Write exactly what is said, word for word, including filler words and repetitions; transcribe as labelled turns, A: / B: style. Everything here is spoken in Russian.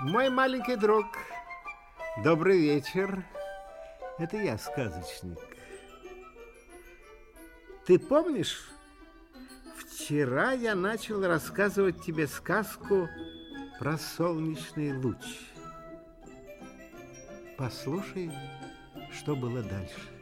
A: Мой маленький друг, добрый вечер. Это я, сказочник. Ты помнишь, вчера я начал рассказывать тебе сказку про солнечный луч. Послушай, что было дальше.